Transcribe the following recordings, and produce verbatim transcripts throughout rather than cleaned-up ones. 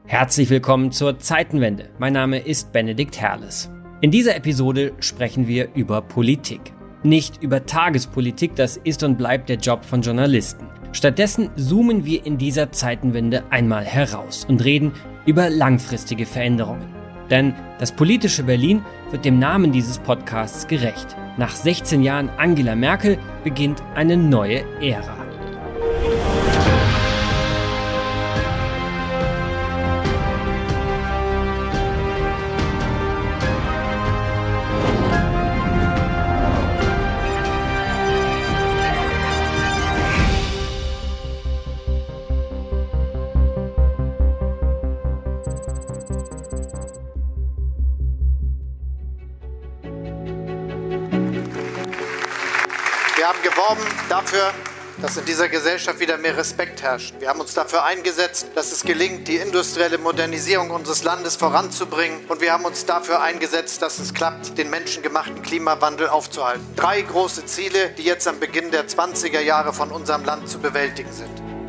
Herzlich willkommen zur Zeitenwende. Mein Name ist Benedikt Herles. In dieser Episode sprechen wir über Politik. Nicht über Tagespolitik, das ist und bleibt der Job von Journalisten. Stattdessen zoomen wir in dieser Zeitenwende einmal heraus und reden über langfristige Veränderungen. Denn das politische Berlin wird dem Namen dieses Podcasts gerecht. Nach sechzehn Jahren Angela Merkel beginnt eine neue Ära. Wir haben geworben dafür, dass in dieser Gesellschaft wieder mehr Respekt herrscht. Wir haben uns dafür eingesetzt, dass es gelingt, die industrielle Modernisierung unseres Landes voranzubringen. Und wir haben uns dafür eingesetzt, dass es klappt, den menschengemachten Klimawandel aufzuhalten. Drei große Ziele, die jetzt am Beginn der zwanziger Jahre von unserem Land zu bewältigen sind.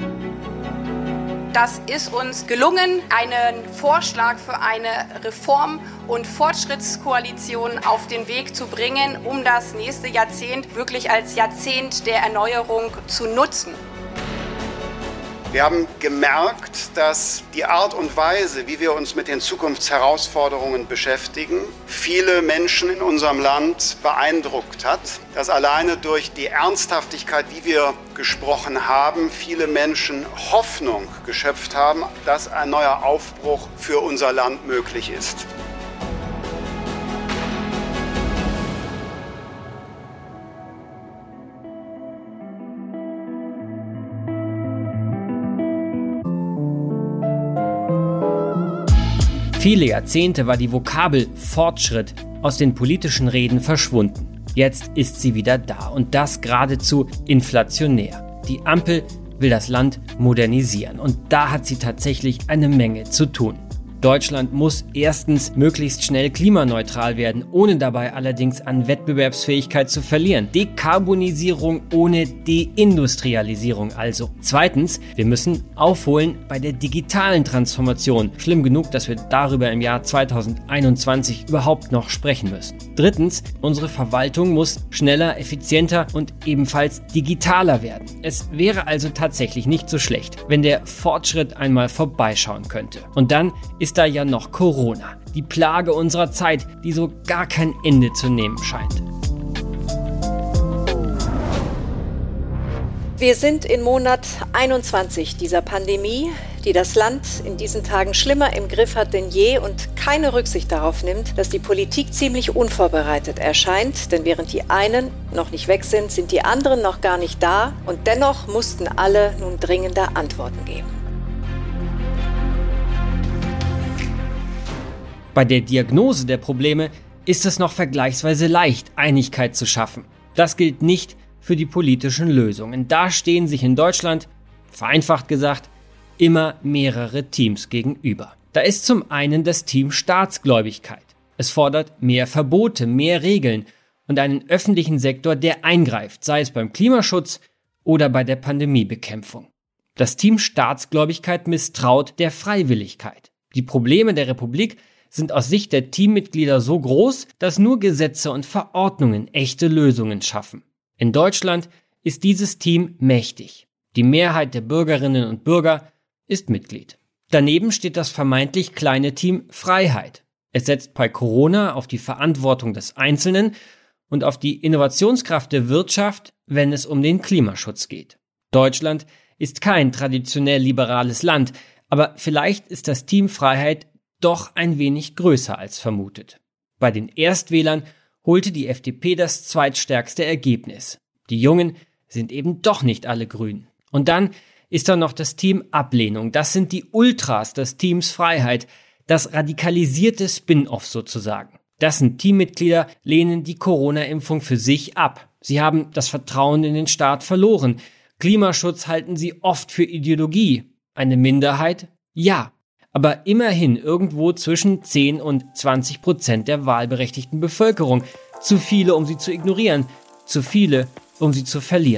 Das ist uns gelungen, einen Vorschlag für eine Reform- und Fortschrittskoalition auf den Weg zu bringen, um das nächste Jahrzehnt wirklich als Jahrzehnt der Erneuerung zu nutzen. Wir haben gemerkt, dass die Art und Weise, wie wir uns mit den Zukunftsherausforderungen beschäftigen, viele Menschen in unserem Land beeindruckt hat. Dass alleine durch die Ernsthaftigkeit, wie wir gesprochen haben, viele Menschen Hoffnung geschöpft haben, dass ein neuer Aufbruch für unser Land möglich ist. Viele Jahrzehnte war die Vokabel Fortschritt aus den politischen Reden verschwunden. Jetzt ist sie wieder da und das geradezu inflationär. Die Ampel will das Land modernisieren und da hat sie tatsächlich eine Menge zu tun. Deutschland muss erstens möglichst schnell klimaneutral werden, ohne dabei allerdings an Wettbewerbsfähigkeit zu verlieren. Dekarbonisierung ohne Deindustrialisierung also. Zweitens, wir müssen aufholen bei der digitalen Transformation. Schlimm genug, dass wir darüber im Jahr zweitausendeinundzwanzig überhaupt noch sprechen müssen. Drittens, unsere Verwaltung muss schneller, effizienter und ebenfalls digitaler werden. Es wäre also tatsächlich nicht so schlecht, wenn der Fortschritt einmal vorbeischauen könnte. Und dann ist da ja noch Corona, die Plage unserer Zeit, die so gar kein Ende zu nehmen scheint. Wir sind in Monat einundzwanzig dieser Pandemie, die das Land in diesen Tagen schlimmer im Griff hat denn je und keine Rücksicht darauf nimmt, dass die Politik ziemlich unvorbereitet erscheint. Denn während die einen noch nicht weg sind, sind die anderen noch gar nicht da und dennoch mussten alle nun dringende Antworten geben. Bei der Diagnose der Probleme ist es noch vergleichsweise leicht, Einigkeit zu schaffen. Das gilt nicht für die politischen Lösungen. Da stehen sich in Deutschland, vereinfacht gesagt, immer mehrere Teams gegenüber. Da ist zum einen das Team Staatsgläubigkeit. Es fordert mehr Verbote, mehr Regeln und einen öffentlichen Sektor, der eingreift, sei es beim Klimaschutz oder bei der Pandemiebekämpfung. Das Team Staatsgläubigkeit misstraut der Freiwilligkeit. Die Probleme der Republik sind aus Sicht der Teammitglieder so groß, dass nur Gesetze und Verordnungen echte Lösungen schaffen. In Deutschland ist dieses Team mächtig. Die Mehrheit der Bürgerinnen und Bürger ist Mitglied. Daneben steht das vermeintlich kleine Team Freiheit. Es setzt bei Corona auf die Verantwortung des Einzelnen und auf die Innovationskraft der Wirtschaft, wenn es um den Klimaschutz geht. Deutschland ist kein traditionell liberales Land, aber vielleicht ist das Team Freiheit doch ein wenig größer als vermutet. Bei den Erstwählern holte die F D P das zweitstärkste Ergebnis. Die Jungen sind eben doch nicht alle grün. Und dann ist da noch das Team Ablehnung. Das sind die Ultras des Teams Freiheit, das radikalisierte Spin-off sozusagen. Das sind Teammitglieder, lehnen die Corona-Impfung für sich ab. Sie haben das Vertrauen in den Staat verloren. Klimaschutz halten sie oft für Ideologie. Eine Minderheit? Ja. Aber immerhin irgendwo zwischen zehn und zwanzig Prozent der wahlberechtigten Bevölkerung. Zu viele, um sie zu ignorieren. Zu viele, um sie zu verlieren.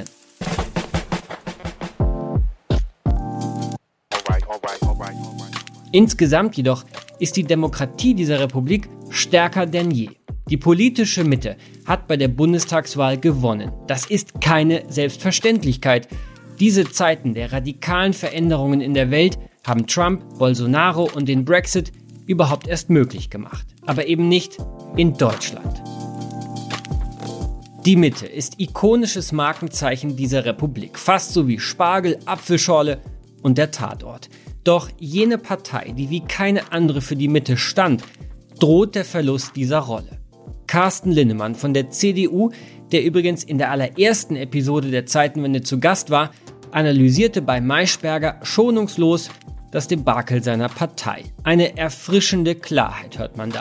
Insgesamt jedoch ist die Demokratie dieser Republik stärker denn je. Die politische Mitte hat bei der Bundestagswahl gewonnen. Das ist keine Selbstverständlichkeit. Diese Zeiten der radikalen Veränderungen in der Welt haben Trump, Bolsonaro und den Brexit überhaupt erst möglich gemacht. Aber eben nicht in Deutschland. Die Mitte ist ikonisches Markenzeichen dieser Republik, fast so wie Spargel, Apfelschorle und der Tatort. Doch jene Partei, die wie keine andere für die Mitte stand, droht der Verlust dieser Rolle. Carsten Linnemann von der C D U, der übrigens in der allerersten Episode der Zeitenwende zu Gast war, analysierte bei Maischberger schonungslos das Debakel seiner Partei. Eine erfrischende Klarheit hört man da.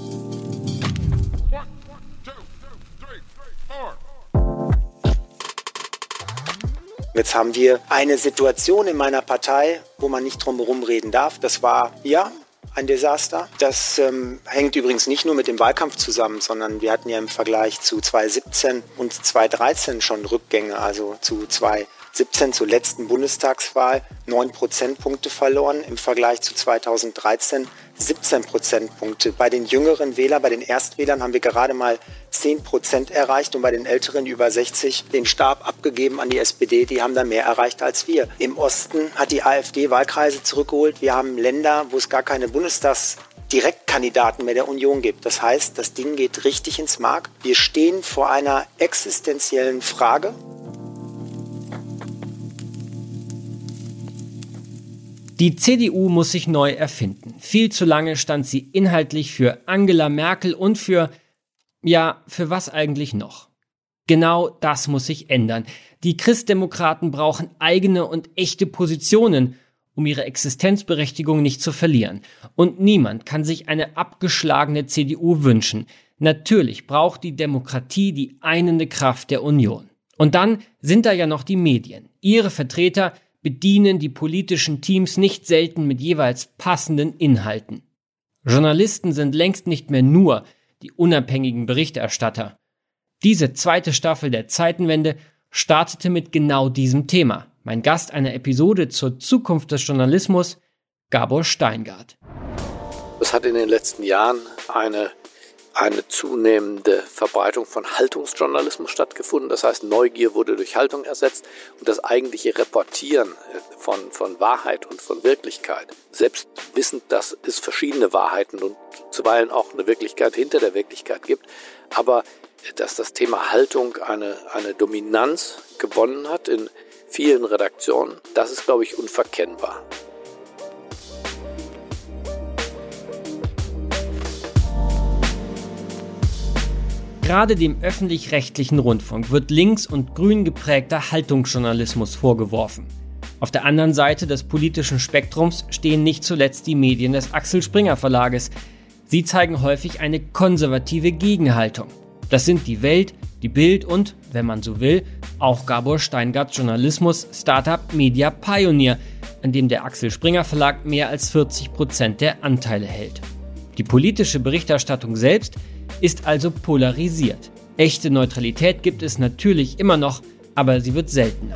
Jetzt haben wir eine Situation in meiner Partei, wo man nicht drum herum reden darf. Das war, ja, ein Desaster. Das ähm, hängt übrigens nicht nur mit dem Wahlkampf zusammen, sondern wir hatten ja im Vergleich zu zwanzig siebzehn und zwanzig dreizehn schon Rückgänge, also zu zwanzig siebzehn zur letzten Bundestagswahl neun Prozentpunkte verloren, im Vergleich zu zweitausenddreizehn siebzehn Prozentpunkte. Bei den jüngeren Wählern, bei den Erstwählern haben wir gerade mal zehn Prozent erreicht und bei den Älteren über sechzig den Stab abgegeben an die S P D. Die haben da mehr erreicht als wir. Im Osten hat die AfD Wahlkreise zurückgeholt. Wir haben Länder, wo es gar keine Bundestagsdirektkandidaten mehr der Union gibt. Das heißt, das Ding geht richtig ins Mark. Wir stehen vor einer existenziellen Frage. Die C D U muss sich neu erfinden. Viel zu lange stand sie inhaltlich für Angela Merkel und für, ja, für was eigentlich noch? Genau das muss sich ändern. Die Christdemokraten brauchen eigene und echte Positionen, um ihre Existenzberechtigung nicht zu verlieren. Und niemand kann sich eine abgeschlagene C D U wünschen. Natürlich braucht die Demokratie die einende Kraft der Union. Und dann sind da ja noch die Medien. Ihre Vertreter bedienen die politischen Teams nicht selten mit jeweils passenden Inhalten. Journalisten sind längst nicht mehr nur die unabhängigen Berichterstatter. Diese zweite Staffel der Zeitenwende startete mit genau diesem Thema. Mein Gast einer Episode zur Zukunft des Journalismus, Gabor Steingart. Es hat in den letzten Jahren eine eine zunehmende Verbreitung von Haltungsjournalismus stattgefunden. Das heißt, Neugier wurde durch Haltung ersetzt und das eigentliche Reportieren von, von Wahrheit und von Wirklichkeit, selbst wissend, dass es verschiedene Wahrheiten und zuweilen auch eine Wirklichkeit hinter der Wirklichkeit gibt, aber dass das Thema Haltung eine, eine Dominanz gewonnen hat in vielen Redaktionen, das ist, glaube ich, unverkennbar. Gerade dem öffentlich-rechtlichen Rundfunk wird links- und grün geprägter Haltungsjournalismus vorgeworfen. Auf der anderen Seite des politischen Spektrums stehen nicht zuletzt die Medien des Axel Springer Verlages. Sie zeigen häufig eine konservative Gegenhaltung. Das sind die Welt, die Bild und, wenn man so will, auch Gabor Steingarts Journalismus Startup Media Pioneer, an dem der Axel Springer Verlag mehr als vierzig Prozent der Anteile hält. Die politische Berichterstattung selbst ist also polarisiert. Echte Neutralität gibt es natürlich immer noch, aber sie wird seltener.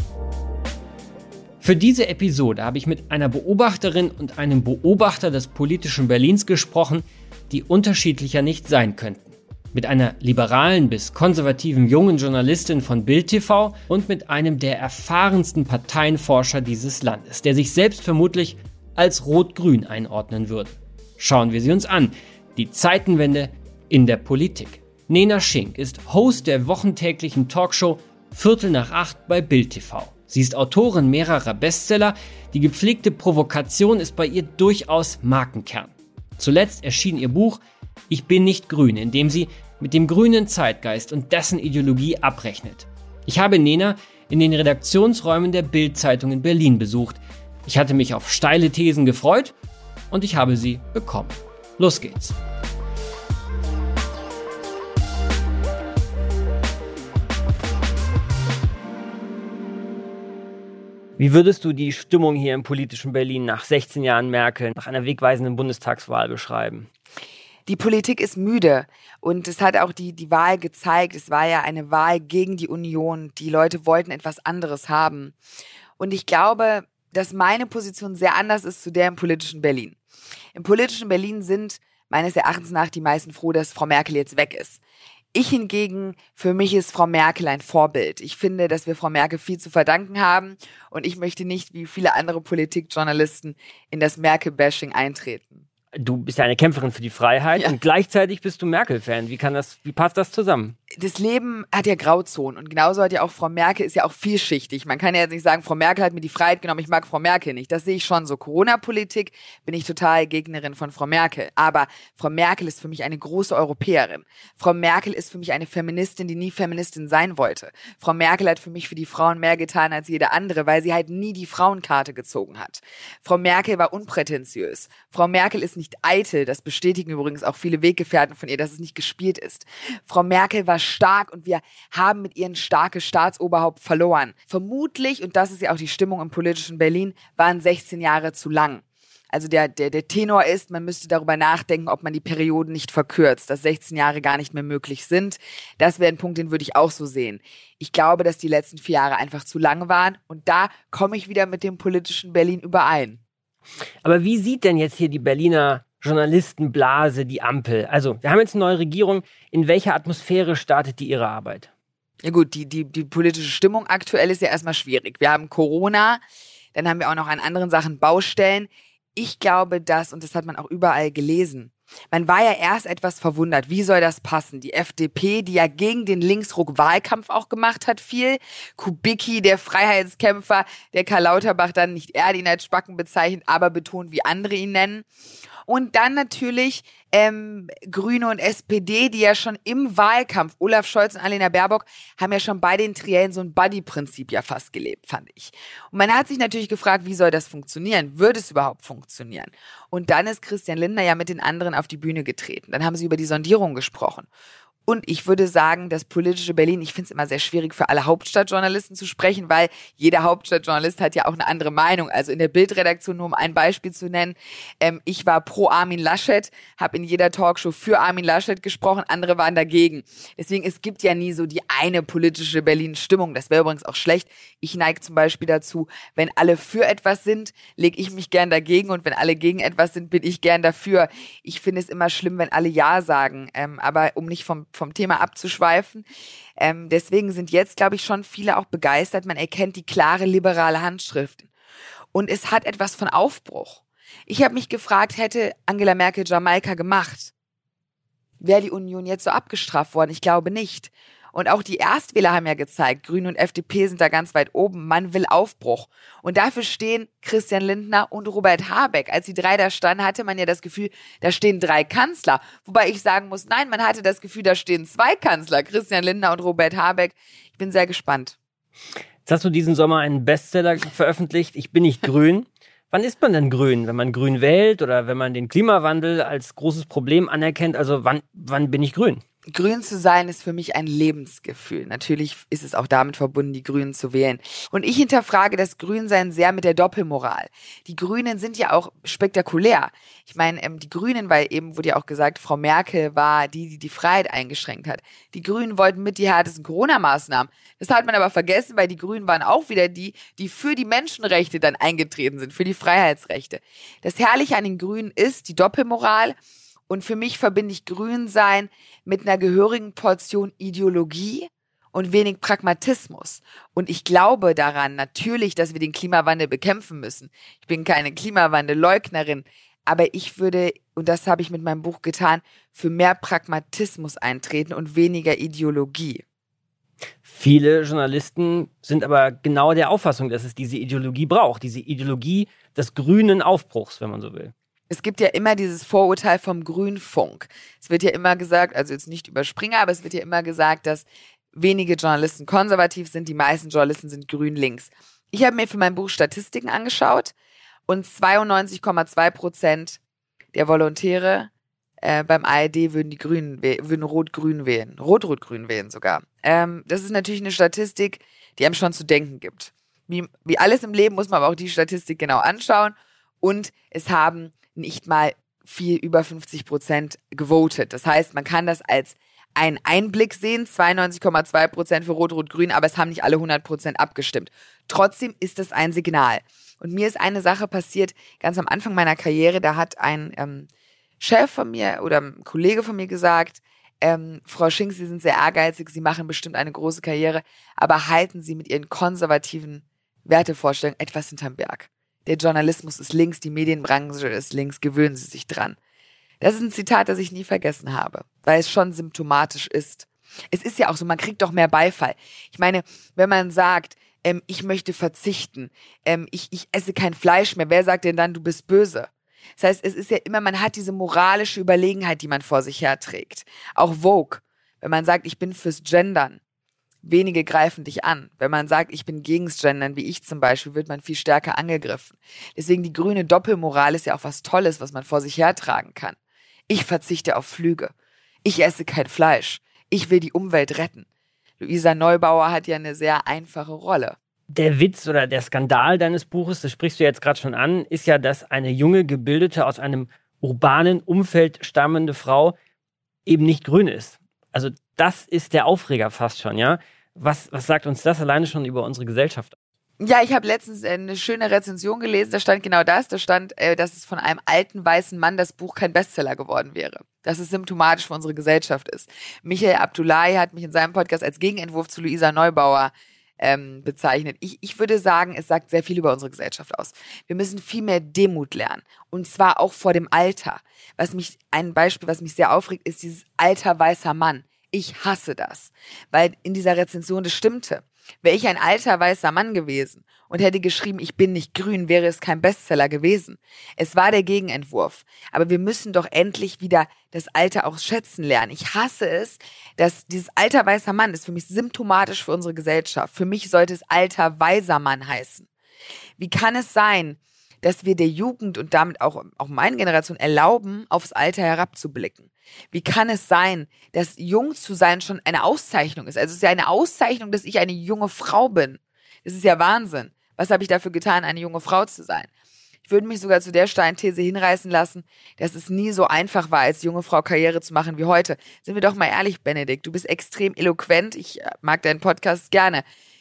Für diese Episode habe ich mit einer Beobachterin und einem Beobachter des politischen Berlins gesprochen, die unterschiedlicher nicht sein könnten. Mit einer liberalen bis konservativen jungen Journalistin von Bild T V und mit einem der erfahrensten Parteienforscher dieses Landes, der sich selbst vermutlich als Rot-Grün einordnen würde. Schauen wir sie uns an. Die Zeitenwende in der Politik. Nena Schink ist Host der wochentäglichen Talkshow Viertel nach acht bei Bild T V. Sie ist Autorin mehrerer Bestseller. Die gepflegte Provokation ist bei ihr durchaus Markenkern. Zuletzt erschien ihr Buch Ich bin nicht grün, in dem sie mit dem grünen Zeitgeist und dessen Ideologie abrechnet. Ich habe Nena in den Redaktionsräumen der Bild-Zeitung in Berlin besucht. Ich hatte mich auf steile Thesen gefreut und ich habe sie bekommen. Los geht's. Wie würdest du die Stimmung hier im politischen Berlin nach sechzehn Jahren Merkel, nach einer wegweisenden Bundestagswahl beschreiben? Die Politik ist müde und es hat auch die, die Wahl gezeigt. Es war ja eine Wahl gegen die Union. Die Leute wollten etwas anderes haben. Und ich glaube, dass meine Position sehr anders ist zu der im politischen Berlin. Im politischen Berlin sind meines Erachtens nach die meisten froh, dass Frau Merkel jetzt weg ist. Ich hingegen, für mich ist Frau Merkel ein Vorbild. Ich finde, dass wir Frau Merkel viel zu verdanken haben und ich möchte nicht, wie viele andere Politikjournalisten, in das Merkel-Bashing eintreten. Du bist ja eine Kämpferin für die Freiheit ja. und gleichzeitig bist du Merkel-Fan. Wie kann das, wie passt das zusammen? Das Leben hat ja Grauzonen und genauso hat ja auch Frau Merkel, ist ja auch vielschichtig. Man kann ja jetzt nicht sagen, Frau Merkel hat mir die Freiheit genommen, ich mag Frau Merkel nicht. Das sehe ich schon so. Corona-Politik bin ich total Gegnerin von Frau Merkel. Aber Frau Merkel ist für mich eine große Europäerin. Frau Merkel ist für mich eine Feministin, die nie Feministin sein wollte. Frau Merkel hat für mich für die Frauen mehr getan als jede andere, weil sie halt nie die Frauenkarte gezogen hat. Frau Merkel war unprätentiös. Frau Merkel ist nicht eitel. Das bestätigen übrigens auch viele Weggefährten von ihr, dass es nicht gespielt ist. Frau Merkel war stark und wir haben mit ihr ein starkes Staatsoberhaupt verloren. Vermutlich, und das ist ja auch die Stimmung im politischen Berlin, waren sechzehn Jahre zu lang. Also der, der, der Tenor ist, man müsste darüber nachdenken, ob man die Perioden nicht verkürzt, dass sechzehn Jahre gar nicht mehr möglich sind. Das wäre ein Punkt, den würde ich auch so sehen. Ich glaube, dass die letzten vier Jahre einfach zu lang waren und da komme ich wieder mit dem politischen Berlin überein. Aber wie sieht denn jetzt hier die Berliner Journalistenblase die Ampel? Also, wir haben jetzt eine neue Regierung. In welcher Atmosphäre startet die ihre Arbeit? Ja gut, die, die, die politische Stimmung aktuell ist ja erstmal schwierig. Wir haben Corona, dann haben wir auch noch an anderen Sachen Baustellen. Ich glaube, dass, und das hat man auch überall gelesen, man war ja erst etwas verwundert, wie soll das passen? Die F D P, die ja gegen den Linksruck Wahlkampf auch gemacht hat, viel. Kubicki, der Freiheitskämpfer, der Karl Lauterbach dann nicht Erdin als Spacken bezeichnet, aber betont, wie andere ihn nennen. Und dann natürlich ähm, Grüne und S P D, die ja schon im Wahlkampf, Olaf Scholz und Annalena Baerbock, haben ja schon bei den Triellen so ein Buddy-Prinzip ja fast gelebt, fand ich. Und man hat sich natürlich gefragt, wie soll das funktionieren? Wird es überhaupt funktionieren? Und dann ist Christian Lindner ja mit den anderen auf die Bühne getreten. Dann haben sie über die Sondierung gesprochen. Und ich würde sagen, das politische Berlin, ich finde es immer sehr schwierig für alle Hauptstadtjournalisten zu sprechen, weil jeder Hauptstadtjournalist hat ja auch eine andere Meinung. Also in der Bildredaktion, nur um ein Beispiel zu nennen, ähm, ich war pro Armin Laschet, habe in jeder Talkshow für Armin Laschet gesprochen, andere waren dagegen. Deswegen, es gibt ja nie so die eine politische Berlin-Stimmung. Das wäre übrigens auch schlecht. Ich neige zum Beispiel dazu, wenn alle für etwas sind, lege ich mich gern dagegen und wenn alle gegen etwas sind, bin ich gern dafür. Ich finde es immer schlimm, wenn alle Ja sagen, ähm, aber um nicht vom vom Thema abzuschweifen. Ähm, deswegen sind jetzt, glaube ich, schon viele auch begeistert. Man erkennt die klare liberale Handschrift. Und es hat etwas von Aufbruch. Ich habe mich gefragt, hätte Angela Merkel Jamaika gemacht? Wäre die Union jetzt so abgestraft worden? Ich glaube nicht. Und auch die Erstwähler haben ja gezeigt, Grüne und F D P sind da ganz weit oben. Man will Aufbruch. Und dafür stehen Christian Lindner und Robert Habeck. Als die drei da standen, hatte man ja das Gefühl, da stehen drei Kanzler. Wobei ich sagen muss, nein, man hatte das Gefühl, da stehen zwei Kanzler, Christian Lindner und Robert Habeck. Ich bin sehr gespannt. Jetzt hast du diesen Sommer einen Bestseller veröffentlicht, Ich bin nicht grün. Wann ist man denn grün? Wenn man grün wählt oder wenn man den Klimawandel als großes Problem anerkennt? Also wann, wann bin ich grün? Grün zu sein ist für mich ein Lebensgefühl. Natürlich ist es auch damit verbunden, die Grünen zu wählen. Und ich hinterfrage das Grünsein sehr mit der Doppelmoral. Die Grünen sind ja auch spektakulär. Ich meine, ähm, die Grünen, weil eben wurde ja auch gesagt, Frau Merkel war die, die die Freiheit eingeschränkt hat. Die Grünen wollten mit die härtesten Corona-Maßnahmen. Das hat man aber vergessen, weil die Grünen waren auch wieder die, die für die Menschenrechte dann eingetreten sind, für die Freiheitsrechte. Das Herrliche an den Grünen ist die Doppelmoral. Und für mich verbinde ich Grünsein mit einer gehörigen Portion Ideologie und wenig Pragmatismus. Und ich glaube daran natürlich, dass wir den Klimawandel bekämpfen müssen. Ich bin keine Klimawandelleugnerin, aber ich würde, und das habe ich mit meinem Buch getan, für mehr Pragmatismus eintreten und weniger Ideologie. Viele Journalisten sind aber genau der Auffassung, dass es diese Ideologie braucht, diese Ideologie des grünen Aufbruchs, wenn man so will. Es gibt ja immer dieses Vorurteil vom Grünfunk. Es wird ja immer gesagt, also jetzt nicht über Springer, aber es wird ja immer gesagt, dass wenige Journalisten konservativ sind, die meisten Journalisten sind grün-links. Ich habe mir für mein Buch Statistiken angeschaut und zweiundneunzig Komma zwei Prozent der Volontäre äh, beim A R D würden die Grünen würden Rot-Grün wählen. Rot-Rot-Grün wählen sogar. Ähm, das ist natürlich eine Statistik, die einem schon zu denken gibt. Wie, wie alles im Leben muss man aber auch die Statistik genau anschauen und es haben nicht mal viel über fünfzig Prozent gewotet. Das heißt, man kann das als einen Einblick sehen, zweiundneunzig Komma zwei Prozent für Rot-Rot-Grün, aber es haben nicht alle hundert Prozent abgestimmt. Trotzdem ist es ein Signal. Und mir ist eine Sache passiert, ganz am Anfang meiner Karriere, da hat ein ähm, Chef von mir oder ein Kollege von mir gesagt, ähm, Frau Schinck, Sie sind sehr ehrgeizig, Sie machen bestimmt eine große Karriere, aber halten Sie mit Ihren konservativen Wertevorstellungen etwas hinterm Berg. Der Journalismus ist links, die Medienbranche ist links, gewöhnen Sie sich dran. Das ist ein Zitat, das ich nie vergessen habe, weil es schon symptomatisch ist. Es ist ja auch so, man kriegt doch mehr Beifall. Ich meine, wenn man sagt, ähm, ich möchte verzichten, ähm, ich, ich esse kein Fleisch mehr, wer sagt denn dann, du bist böse? Das heißt, es ist ja immer, man hat diese moralische Überlegenheit, die man vor sich herträgt. Auch Vogue, wenn man sagt, ich bin fürs Gendern, wenige greifen dich an. Wenn man sagt, ich bin gegens Gendern, wie ich zum Beispiel, wird man viel stärker angegriffen. Deswegen die grüne Doppelmoral ist ja auch was Tolles, was man vor sich hertragen kann. Ich verzichte auf Flüge. Ich esse kein Fleisch. Ich will die Umwelt retten. Luisa Neubauer hat ja eine sehr einfache Rolle. Der Witz oder der Skandal deines Buches, das sprichst du jetzt gerade schon an, ist ja, dass eine junge, gebildete, aus einem urbanen Umfeld stammende Frau eben nicht grün ist. Also das ist der Aufreger fast schon, ja? Was, was sagt uns das alleine schon über unsere Gesellschaft? Ja, ich habe letztens eine schöne Rezension gelesen, da stand genau das, da stand, äh, dass es von einem alten weißen Mann das Buch kein Bestseller geworden wäre. Dass es symptomatisch für unsere Gesellschaft ist. Michael Abdullahi hat mich in seinem Podcast als Gegenentwurf zu Luisa Neubauer ähm, bezeichnet. Ich, ich würde sagen, es sagt sehr viel über unsere Gesellschaft aus. Wir müssen viel mehr Demut lernen. Und zwar auch vor dem Alter. Was mich, ein Beispiel, was mich sehr aufregt, ist dieses alter weißer Mann. Ich hasse das. Weil in dieser Rezension das stimmte. Wäre ich ein alter weißer Mann gewesen und hätte geschrieben, ich bin nicht grün, wäre es kein Bestseller gewesen. Es war der Gegenentwurf. Aber wir müssen doch endlich wieder das Alter auch schätzen lernen. Ich hasse es, dass dieses alter weißer Mann ist für mich symptomatisch für unsere Gesellschaft. Für mich sollte es alter weiser Mann heißen. Wie kann es sein, dass wir der Jugend und damit auch, auch meine Generation erlauben, aufs Alter herabzublicken? Wie kann es sein, dass jung zu sein schon eine Auszeichnung ist? Also es ist ja eine Auszeichnung, dass ich eine junge Frau bin. Das ist ja Wahnsinn. Was habe ich dafür getan, eine junge Frau zu sein? Ich würde mich sogar zu der Steinthese hinreißen lassen, dass es nie so einfach war, als junge Frau Karriere zu machen wie heute. Sind wir doch mal ehrlich, Benedikt, du bist extrem eloquent. Ich mag deinen Podcast gerne.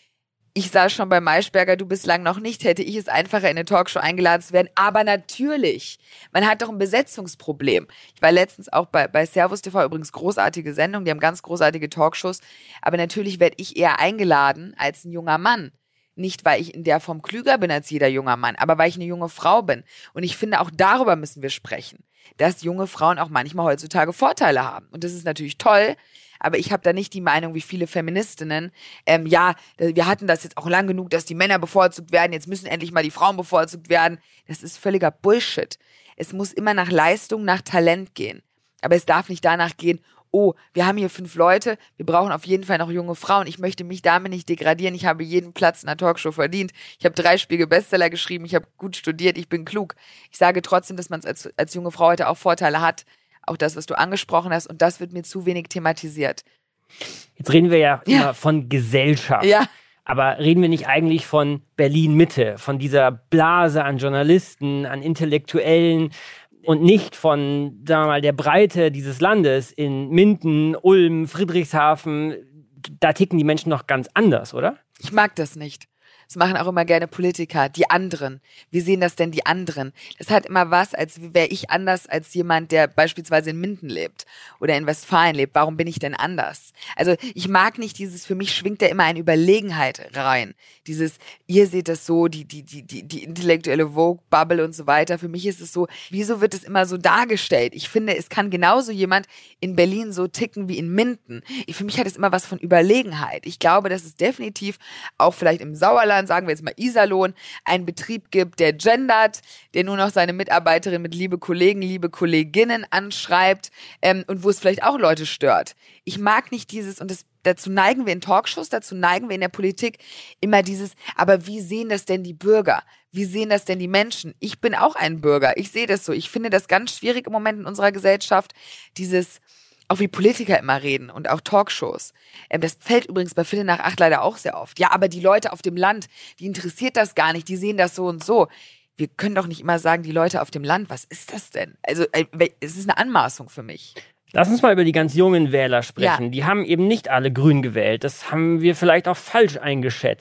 Ich sah schon bei Maischberger, du bislang noch nicht, hätte ich es einfacher, in eine Talkshow eingeladen zu werden. Aber natürlich, man hat doch ein Besetzungsproblem. Ich war letztens auch bei, bei Servus T V, übrigens großartige Sendung, die haben ganz großartige Talkshows. Aber natürlich werde ich eher eingeladen als ein junger Mann. Nicht, weil ich in der Form klüger bin als jeder junger Mann, aber weil ich eine junge Frau bin. Und ich finde, auch darüber müssen wir sprechen, dass junge Frauen auch manchmal heutzutage Vorteile haben. Und das ist natürlich toll, aber ich habe da nicht die Meinung wie viele Feministinnen, ähm, ja, wir hatten das jetzt auch lang genug, dass die Männer bevorzugt werden, jetzt müssen endlich mal die Frauen bevorzugt werden. Das ist völliger Bullshit. Es muss immer nach Leistung, nach Talent gehen. Aber es darf nicht danach gehen, oh, wir haben hier fünf Leute, wir brauchen auf jeden Fall noch junge Frauen. Ich möchte mich damit nicht degradieren, ich habe jeden Platz in der Talkshow verdient. Ich habe drei Spiegel Bestseller geschrieben, ich habe gut studiert, ich bin klug. Ich sage trotzdem, dass man es als, als junge Frau heute auch Vorteile hat. Auch das, was du angesprochen hast, und das wird mir zu wenig thematisiert. Jetzt reden wir ja, ja. immer von Gesellschaft. Ja. Aber reden wir nicht eigentlich von Berlin-Mitte, von dieser Blase an Journalisten, an Intellektuellen und nicht von, sagen wir mal, der Breite dieses Landes in Minden, Ulm, Friedrichshafen? Da ticken die Menschen noch ganz anders, oder? Ich mag das nicht. Das machen auch immer gerne Politiker, die anderen. Wie sehen das denn die anderen? Das hat immer was, als wäre ich anders als jemand, der beispielsweise in Minden lebt oder in Westfalen lebt. Warum bin ich denn anders? Also ich mag nicht dieses, für mich schwingt da immer eine Überlegenheit rein. Dieses, ihr seht das so, die, die, die, die, die intellektuelle Vogue-Bubble und so weiter. Für mich ist es so, wieso wird es immer so dargestellt? Ich finde, es kann genauso jemand in Berlin so ticken wie in Minden. Für mich hat es immer was von Überlegenheit. Ich glaube, dass es definitiv auch vielleicht im Sauerland, sagen wir jetzt mal Iserlohn, einen Betrieb gibt, der gendert, der nur noch seine Mitarbeiterin mit liebe Kollegen, liebe Kolleginnen anschreibt ähm, und wo es vielleicht auch Leute stört. Ich mag nicht dieses, und das, dazu neigen wir in Talkshows, dazu neigen wir in der Politik immer dieses, aber wie sehen das denn die Bürger? Wie sehen das denn die Menschen? Ich bin auch ein Bürger, ich sehe das so. Ich finde das ganz schwierig im Moment in unserer Gesellschaft, dieses, auch wie Politiker immer reden und auch Talkshows. Ähm, das fällt übrigens bei Viertel nach acht leider auch sehr oft. Ja, aber die Leute auf dem Land, die interessiert das gar nicht, die sehen das so und so. Wir können doch nicht immer sagen, die Leute auf dem Land, was ist das denn? Also äh, es ist eine Anmaßung für mich. Lass uns mal über die ganz jungen Wähler sprechen. Ja. Die haben eben nicht alle grün gewählt. Das haben wir vielleicht auch falsch eingeschätzt.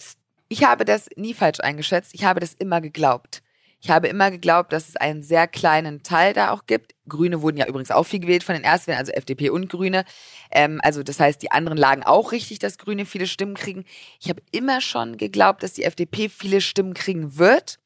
Ich habe das nie falsch eingeschätzt. Ich habe das immer geglaubt. Ich habe immer geglaubt, dass es einen sehr kleinen Teil da auch gibt. Grüne wurden ja übrigens auch viel gewählt von den Erstwählern, also F D P und Grüne. Ähm, also das heißt, die anderen lagen auch richtig, dass Grüne viele Stimmen kriegen. Ich habe immer schon geglaubt, dass die F D P viele Stimmen kriegen wird.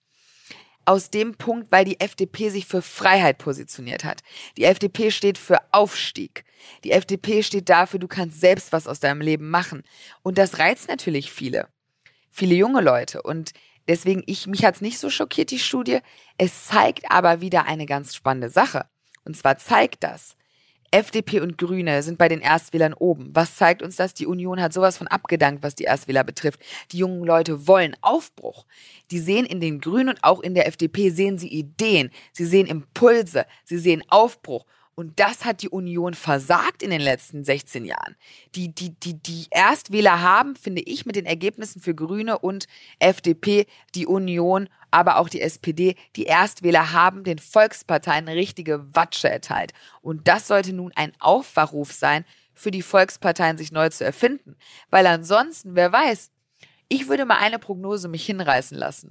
Aus dem Punkt, weil die F D P sich für Freiheit positioniert hat. Die F D P steht für Aufstieg. Die F D P steht dafür, du kannst selbst was aus deinem Leben machen. Und das reizt natürlich viele. Viele junge Leute. Und deswegen, ich, mich hat es nicht so schockiert, die Studie. Es zeigt aber wieder eine ganz spannende Sache. Und zwar zeigt das, F D P und Grüne sind bei den Erstwählern oben. Was zeigt uns das? Die Union hat sowas von abgedankt, was die Erstwähler betrifft. Die jungen Leute wollen Aufbruch. Die sehen in den Grünen und auch in der F D P sehen sie Ideen. Sie sehen Impulse. Sie sehen Aufbruch. Und das hat die Union versagt in den letzten sechzehn Jahren. Die, die, die, die Erstwähler haben, finde ich, mit den Ergebnissen für Grüne und F D P, die Union, aber auch die S P D, die Erstwähler haben den Volksparteien eine richtige Watsche erteilt. Und das sollte nun ein Aufwachruf sein, für die Volksparteien sich neu zu erfinden. Weil ansonsten, wer weiß, ich würde mal eine Prognose mich hinreißen lassen.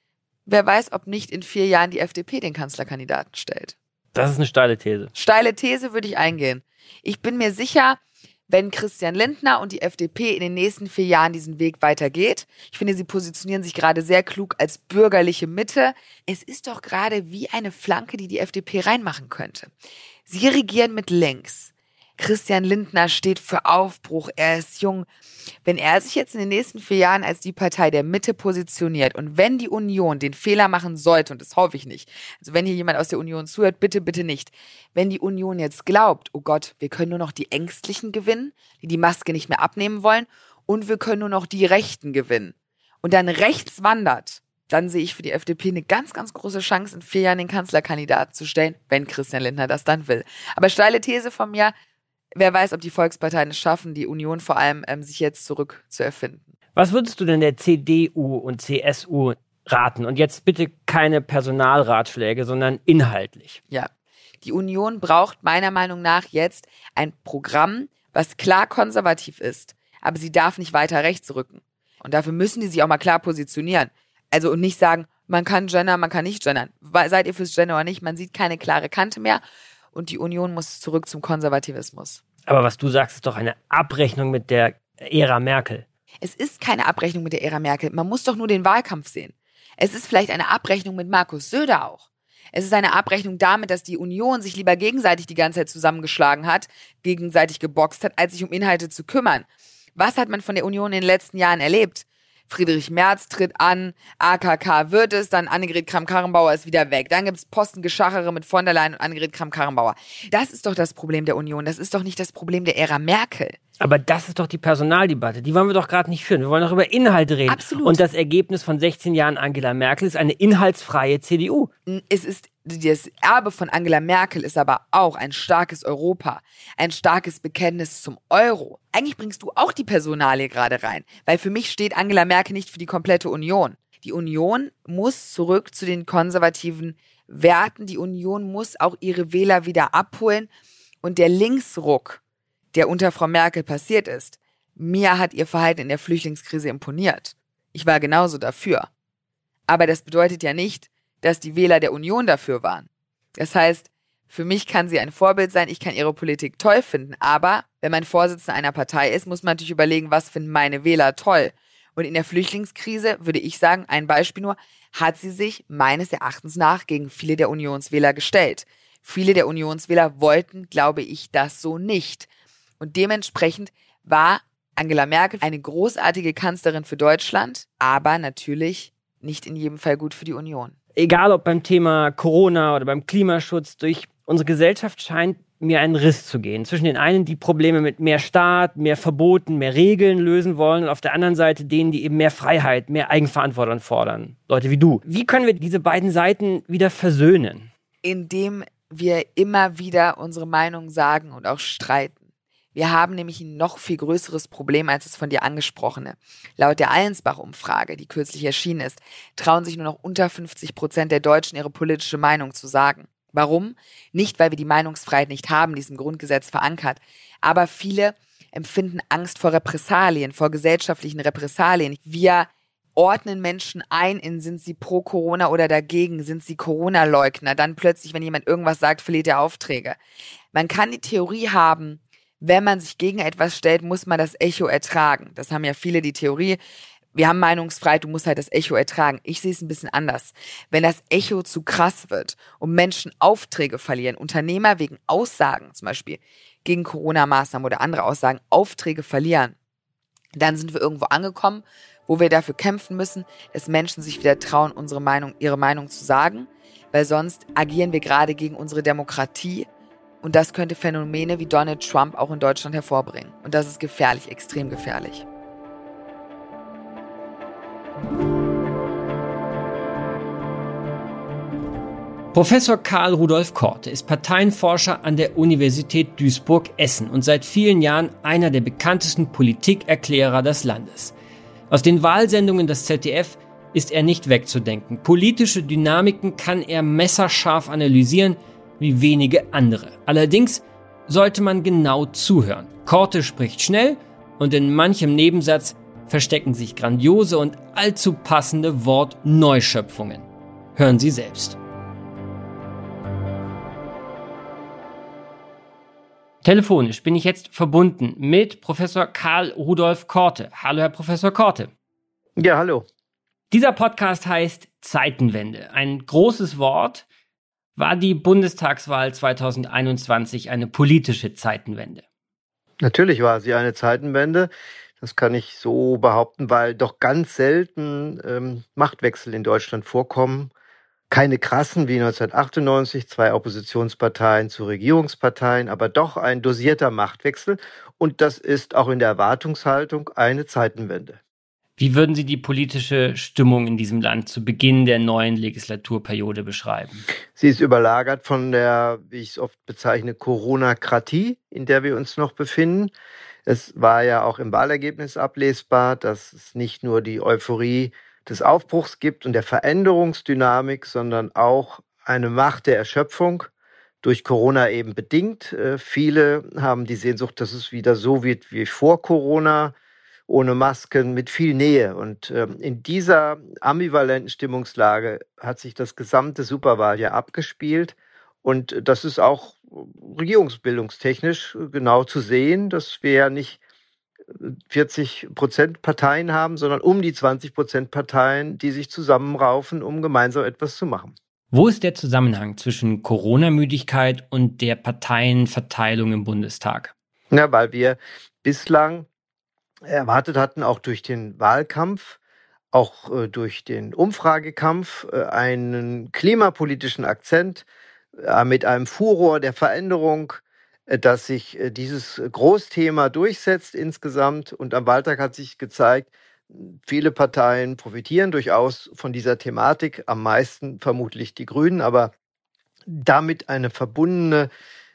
Wer weiß, ob nicht in vier Jahren die F D P den Kanzlerkandidaten stellt. Das ist eine steile These. Steile These würde ich eingehen. Ich bin mir sicher, wenn Christian Lindner und die F D P in den nächsten vier Jahren diesen Weg weitergeht, ich finde, sie positionieren sich gerade sehr klug als bürgerliche Mitte. Es ist doch gerade wie eine Flanke, die die F D P reinmachen könnte. Sie regieren mit links. Christian Lindner steht für Aufbruch, er ist jung. Wenn er sich jetzt in den nächsten vier Jahren als die Partei der Mitte positioniert und wenn die Union den Fehler machen sollte, und das hoffe ich nicht, also wenn hier jemand aus der Union zuhört, bitte, bitte nicht, wenn die Union jetzt glaubt, oh Gott, wir können nur noch die Ängstlichen gewinnen, die die Maske nicht mehr abnehmen wollen und wir können nur noch die Rechten gewinnen und dann rechts wandert, dann sehe ich für die F D P eine ganz, ganz große Chance, in vier Jahren den Kanzlerkandidaten zu stellen, wenn Christian Lindner das dann will. Aber steile These von mir, wer weiß, ob die Volksparteien es schaffen, die Union vor allem, ähm, sich jetzt zurück zu erfinden. Was würdest du denn der C D U und C S U raten? Und jetzt bitte keine Personalratschläge, sondern inhaltlich. Ja, die Union braucht meiner Meinung nach jetzt ein Programm, was klar konservativ ist, aber sie darf nicht weiter rechts rücken. Und dafür müssen die sich auch mal klar positionieren. Also und nicht sagen, man kann gendern, man kann nicht gendern. Seid ihr fürs Gender oder nicht? Man sieht keine klare Kante mehr. Und die Union muss zurück zum Konservativismus. Aber was du sagst, ist doch eine Abrechnung mit der Ära Merkel. Es ist keine Abrechnung mit der Ära Merkel. Man muss doch nur den Wahlkampf sehen. Es ist vielleicht eine Abrechnung mit Markus Söder auch. Es ist eine Abrechnung damit, dass die Union sich lieber gegenseitig die ganze Zeit zusammengeschlagen hat, gegenseitig geboxt hat, als sich um Inhalte zu kümmern. Was hat man von der Union in den letzten Jahren erlebt? Friedrich Merz tritt an, A K K wird es, dann Annegret Kramp-Karrenbauer ist wieder weg. Dann gibt es Postengeschachere mit von der Leyen und Annegret Kramp-Karrenbauer. Das ist doch das Problem der Union. Das ist doch nicht das Problem der Ära Merkel. Aber das ist doch die Personaldebatte. Die wollen wir doch gerade nicht führen. Wir wollen doch über Inhalte reden. Absolut. Und das Ergebnis von sechzehn Jahren Angela Merkel ist eine inhaltsfreie C D U. Es ist, das Erbe von Angela Merkel ist aber auch ein starkes Europa. Ein starkes Bekenntnis zum Euro. Eigentlich bringst du auch die Personalie gerade rein. Weil für mich steht Angela Merkel nicht für die komplette Union. Die Union muss zurück zu den konservativen Werten. Die Union muss auch ihre Wähler wieder abholen. Und der Linksruck, der unter Frau Merkel passiert ist, mir hat ihr Verhalten in der Flüchtlingskrise imponiert. Ich war genauso dafür. Aber das bedeutet ja nicht, dass die Wähler der Union dafür waren. Das heißt, für mich kann sie ein Vorbild sein, ich kann ihre Politik toll finden, aber wenn man Vorsitzender einer Partei ist, muss man natürlich überlegen, was finden meine Wähler toll. Und in der Flüchtlingskrise, würde ich sagen, ein Beispiel nur, hat sie sich meines Erachtens nach gegen viele der Unionswähler gestellt. Viele der Unionswähler wollten, glaube ich, das so nicht. Und dementsprechend war Angela Merkel eine großartige Kanzlerin für Deutschland, aber natürlich nicht in jedem Fall gut für die Union. Egal ob beim Thema Corona oder beim Klimaschutz, durch unsere Gesellschaft scheint mir ein Riss zu gehen. Zwischen den einen, die Probleme mit mehr Staat, mehr Verboten, mehr Regeln lösen wollen und auf der anderen Seite denen, die eben mehr Freiheit, mehr Eigenverantwortung fordern. Leute wie du. Wie können wir diese beiden Seiten wieder versöhnen? Indem wir immer wieder unsere Meinung sagen und auch streiten. Wir haben nämlich ein noch viel größeres Problem als das von dir angesprochene. Laut der Allensbach-Umfrage, die kürzlich erschienen ist, trauen sich nur noch unter fünfzig Prozent der Deutschen ihre politische Meinung zu sagen. Warum? Nicht, weil wir die Meinungsfreiheit nicht haben, die ist im Grundgesetz verankert, aber viele empfinden Angst vor Repressalien, vor gesellschaftlichen Repressalien. Wir ordnen Menschen ein in, sind sie pro Corona oder dagegen, sind sie Corona-Leugner. Dann plötzlich, wenn jemand irgendwas sagt, verliert er Aufträge. Man kann die Theorie haben, wenn man sich gegen etwas stellt, muss man das Echo ertragen. Das haben ja viele die Theorie. Wir haben Meinungsfreiheit, du musst halt das Echo ertragen. Ich sehe es ein bisschen anders. Wenn das Echo zu krass wird und Menschen Aufträge verlieren, Unternehmer wegen Aussagen zum Beispiel gegen Corona-Maßnahmen oder andere Aussagen Aufträge verlieren, dann sind wir irgendwo angekommen, wo wir dafür kämpfen müssen, dass Menschen sich wieder trauen, unsere Meinung, ihre Meinung zu sagen, weil sonst agieren wir gerade gegen unsere Demokratie und das könnte Phänomene wie Donald Trump auch in Deutschland hervorbringen. Und das ist gefährlich, extrem gefährlich. Professor Karl Rudolf Korte ist Parteienforscher an der Universität Duisburg-Essen und seit vielen Jahren einer der bekanntesten Politikerklärer des Landes. Aus den Wahlsendungen des Z D F ist er nicht wegzudenken. Politische Dynamiken kann er messerscharf analysieren, wie wenige andere. Allerdings sollte man genau zuhören. Korte spricht schnell und in manchem Nebensatz verstecken sich grandiose und allzu passende Wortneuschöpfungen. Hören Sie selbst. Telefonisch bin ich jetzt verbunden mit Professor Karl Rudolf Korte. Hallo, Herr Professor Korte. Ja, hallo. Dieser Podcast heißt Zeitenwende. Ein großes Wort. War die Bundestagswahl zwanzig einundzwanzig eine politische Zeitenwende? Natürlich war sie eine Zeitenwende. Das kann ich so behaupten, weil doch ganz selten ähm, Machtwechsel in Deutschland vorkommen. Keine krassen wie neunzehnhundertachtundneunzig, zwei Oppositionsparteien zu Regierungsparteien, aber doch ein dosierter Machtwechsel. Und das ist auch in der Erwartungshaltung eine Zeitenwende. Wie würden Sie die politische Stimmung in diesem Land zu Beginn der neuen Legislaturperiode beschreiben? Sie ist überlagert von der, wie ich es oft bezeichne, Corona-Kratie, in der wir uns noch befinden. Es war ja auch im Wahlergebnis ablesbar, dass es nicht nur die Euphorie des Aufbruchs gibt und der Veränderungsdynamik, sondern auch eine Macht der Erschöpfung durch Corona eben bedingt. Äh, viele haben die Sehnsucht, dass es wieder so wird wie vor Corona, ohne Masken, mit viel Nähe. Und ähm, in dieser ambivalenten Stimmungslage hat sich das gesamte Superwahljahr abgespielt. Und das ist auch regierungsbildungstechnisch genau zu sehen, dass wir ja nicht vierzig Prozent Parteien haben, sondern um die zwanzig Prozent Parteien, die sich zusammenraufen, um gemeinsam etwas zu machen. Wo ist der Zusammenhang zwischen Corona-Müdigkeit und der Parteienverteilung im Bundestag? Ja, weil wir bislang erwartet hatten, auch durch den Wahlkampf, auch äh, durch den Umfragekampf, äh, einen klimapolitischen Akzent äh, mit einem Furor der Veränderung, äh, dass sich äh, dieses Großthema durchsetzt insgesamt. Und am Wahltag hat sich gezeigt, viele Parteien profitieren durchaus von dieser Thematik, am meisten vermutlich die Grünen, aber damit eine verbundene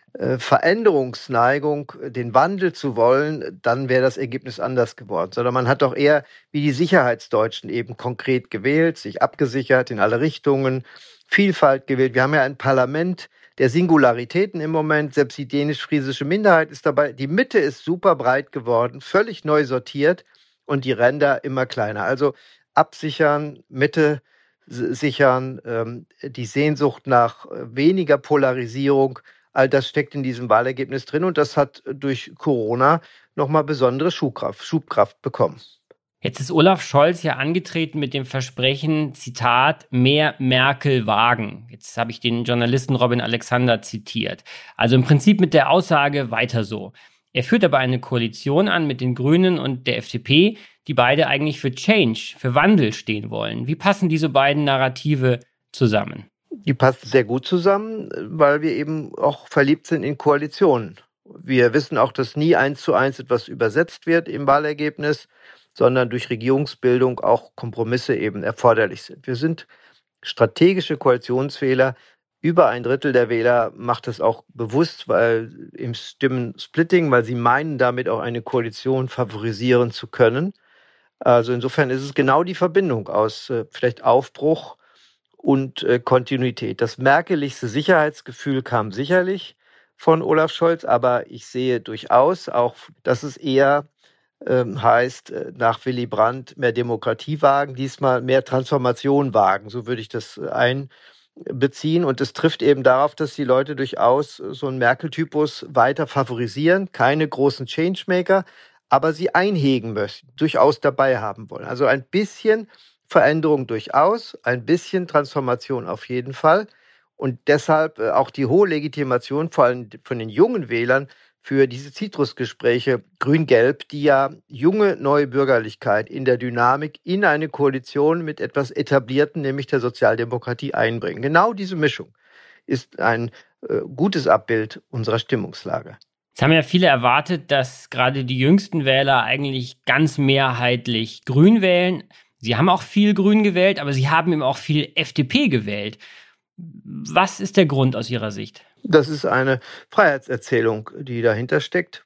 Veränderungsneigung, den Wandel zu wollen, dann wäre das Ergebnis anders geworden. Sondern man hat doch eher wie die Sicherheitsdeutschen eben konkret gewählt, sich abgesichert in alle Richtungen, Vielfalt gewählt. Wir haben ja ein Parlament der Singularitäten im Moment. Selbst die dänisch-friesische Minderheit ist dabei. Die Mitte ist super breit geworden, völlig neu sortiert und die Ränder immer kleiner. Also absichern, Mitte sichern, ähm, die Sehnsucht nach weniger Polarisierung. All das steckt in diesem Wahlergebnis drin und das hat durch Corona nochmal besondere Schubkraft, Schubkraft bekommen. Jetzt ist Olaf Scholz ja angetreten mit dem Versprechen, Zitat, mehr Merkel wagen. Jetzt habe ich den Journalisten Robin Alexander zitiert. Also im Prinzip mit der Aussage weiter so. Er führt aber eine Koalition an mit den Grünen und der F D P, die beide eigentlich für Change, für Wandel stehen wollen. Wie passen diese beiden Narrative zusammen? Die passt sehr gut zusammen, weil wir eben auch verliebt sind in Koalitionen. Wir wissen auch, dass nie eins zu eins etwas übersetzt wird im Wahlergebnis, sondern durch Regierungsbildung auch Kompromisse eben erforderlich sind. Wir sind strategische Koalitionswähler. Über ein Drittel der Wähler macht es auch bewusst, weil im Stimmensplitting, weil sie meinen, damit auch eine Koalition favorisieren zu können. Also insofern ist es genau die Verbindung aus äh, vielleicht Aufbruch und äh, Kontinuität. Das merkeligste Sicherheitsgefühl kam sicherlich von Olaf Scholz, aber ich sehe durchaus auch, dass es eher ähm, heißt äh, nach Willy Brandt mehr Demokratie wagen, diesmal mehr Transformation wagen. So würde ich das einbeziehen. Und es trifft eben darauf, dass die Leute durchaus so einen Merkel-Typus weiter favorisieren, keine großen Changemaker, aber sie einhegen möchten, durchaus dabei haben wollen. Also ein bisschen Veränderung durchaus, ein bisschen Transformation auf jeden Fall. Und deshalb auch die hohe Legitimation, vor allem von den jungen Wählern, für diese Zitrusgespräche Grün-Gelb, die ja junge neue Bürgerlichkeit in der Dynamik in eine Koalition mit etwas Etablierten, nämlich der Sozialdemokratie, einbringen. Genau diese Mischung ist ein äh, gutes Abbild unserer Stimmungslage. Es haben ja viele erwartet, dass gerade die jüngsten Wähler eigentlich ganz mehrheitlich Grün wählen. Sie haben auch viel Grün gewählt, aber sie haben eben auch viel F D P gewählt. Was ist der Grund aus Ihrer Sicht? Das ist eine Freiheitserzählung, die dahinter steckt.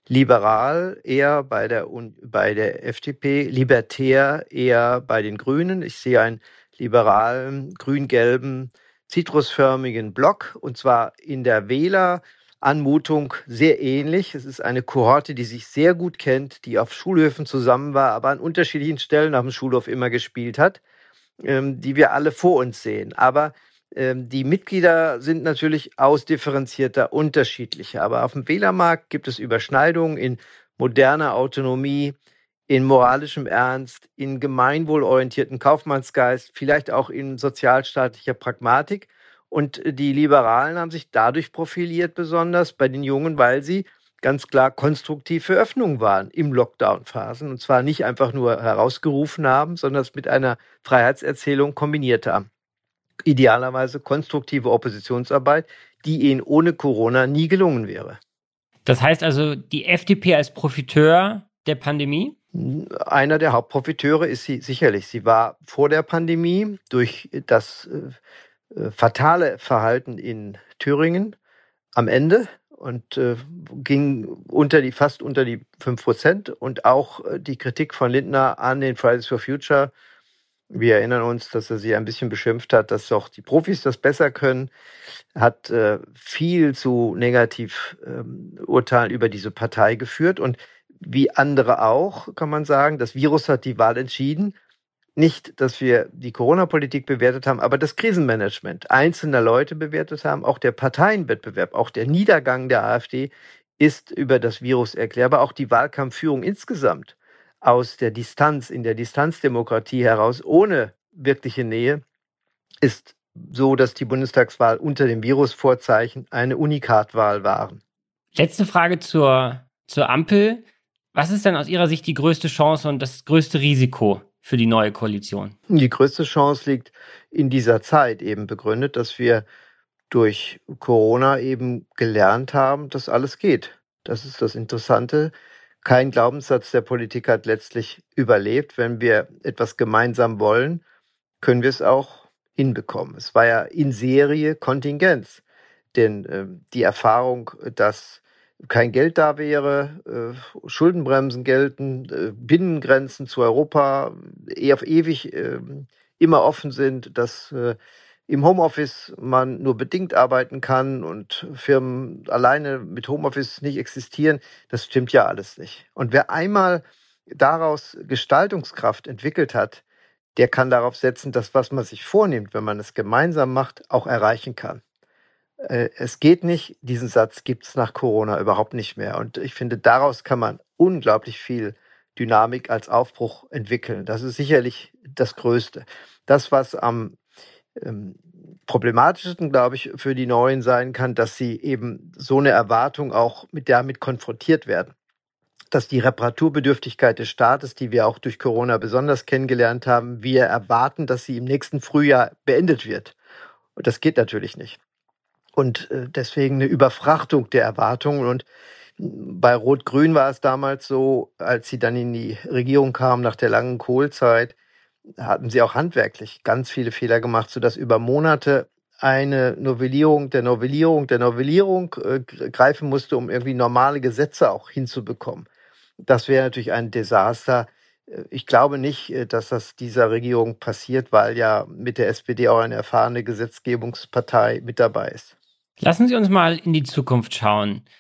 Liberal eher bei der, bei der F D P, libertär eher bei den Grünen. Ich sehe einen liberalen, grün-gelben, zitrusförmigen Block, und zwar in der Wähleranmutung sehr ähnlich. Es ist eine Kohorte, die sich sehr gut kennt, die auf Schulhöfen zusammen war, aber an unterschiedlichen Stellen auf dem Schulhof immer gespielt hat, ähm, die wir alle vor uns sehen. Aber ähm, die Mitglieder sind natürlich ausdifferenzierter, unterschiedlicher. Aber auf dem Wählermarkt gibt es Überschneidungen in moderner Autonomie, in moralischem Ernst, in gemeinwohlorientierten Kaufmannsgeist, vielleicht auch in sozialstaatlicher Pragmatik. Und die Liberalen haben sich dadurch profiliert, besonders bei den Jungen, weil sie ganz klar konstruktiv für Öffnung waren im Lockdown-Phasen. Und zwar nicht einfach nur herausgerufen haben, sondern es mit einer Freiheitserzählung kombiniert haben. Idealerweise konstruktive Oppositionsarbeit, die ihnen ohne Corona nie gelungen wäre. Das heißt also, die F D P als Profiteur der Pandemie? Einer der Hauptprofiteure ist sie sicherlich. Sie war vor der Pandemie durch das äh, fatale Verhalten in Thüringen am Ende und äh, ging unter die, fast unter die fünf Prozent. Und auch äh, die Kritik von Lindner an den Fridays for Future. Wir erinnern uns, dass er sie ein bisschen beschimpft hat, dass auch die Profis das besser können, hat äh, viel zu negativ ähm, Urteilen über diese Partei geführt. Und wie andere auch, kann man sagen, das Virus hat die Wahl entschieden. Nicht, dass wir die Corona-Politik bewertet haben, aber das Krisenmanagement einzelner Leute bewertet haben. Auch der Parteienwettbewerb, auch der Niedergang der AfD ist über das Virus erklärbar. Auch die Wahlkampfführung insgesamt aus der Distanz, in der Distanzdemokratie heraus, ohne wirkliche Nähe, ist so, dass die Bundestagswahl unter dem Virusvorzeichen eine Unikatwahl waren. Letzte Frage zur, zur Ampel. Was ist denn aus Ihrer Sicht die größte Chance und das größte Risiko für die neue Koalition? Die größte Chance liegt in dieser Zeit eben begründet, dass wir durch Corona eben gelernt haben, dass alles geht. Das ist das Interessante. Kein Glaubenssatz der Politik hat letztlich überlebt. Wenn wir etwas gemeinsam wollen, können wir es auch hinbekommen. Es war ja in Serie Kontingenz. Denn äh, die Erfahrung, dass kein Geld da wäre, äh, Schuldenbremsen gelten, äh, Binnengrenzen zu Europa eh auf ewig äh, immer offen sind, dass äh, im Homeoffice man nur bedingt arbeiten kann und Firmen alleine mit Homeoffice nicht existieren, das stimmt ja alles nicht. Und wer einmal daraus Gestaltungskraft entwickelt hat, der kann darauf setzen, dass was man sich vornimmt, wenn man es gemeinsam macht, auch erreichen kann. Es geht nicht, diesen Satz gibt es nach Corona überhaupt nicht mehr. Und ich finde, daraus kann man unglaublich viel Dynamik als Aufbruch entwickeln. Das ist sicherlich das Größte. Das, was am ähm, problematischsten, glaube ich, für die Neuen sein kann, dass sie eben so eine Erwartung auch mit damit konfrontiert werden. Dass die Reparaturbedürftigkeit des Staates, die wir auch durch Corona besonders kennengelernt haben, wir erwarten, dass sie im nächsten Frühjahr beendet wird. Und das geht natürlich nicht. Und deswegen eine Überfrachtung der Erwartungen. Und bei Rot-Grün war es damals so, als sie dann in die Regierung kamen nach der langen Kohl-Zeit, hatten sie auch handwerklich ganz viele Fehler gemacht, sodass über Monate eine Novellierung der Novellierung der Novellierung äh, greifen musste, um irgendwie normale Gesetze auch hinzubekommen. Das wäre natürlich ein Desaster. Ich glaube nicht, dass das dieser Regierung passiert, weil ja mit der S P D auch eine erfahrene Gesetzgebungspartei mit dabei ist. Lassen Sie uns mal in die Zukunft schauen.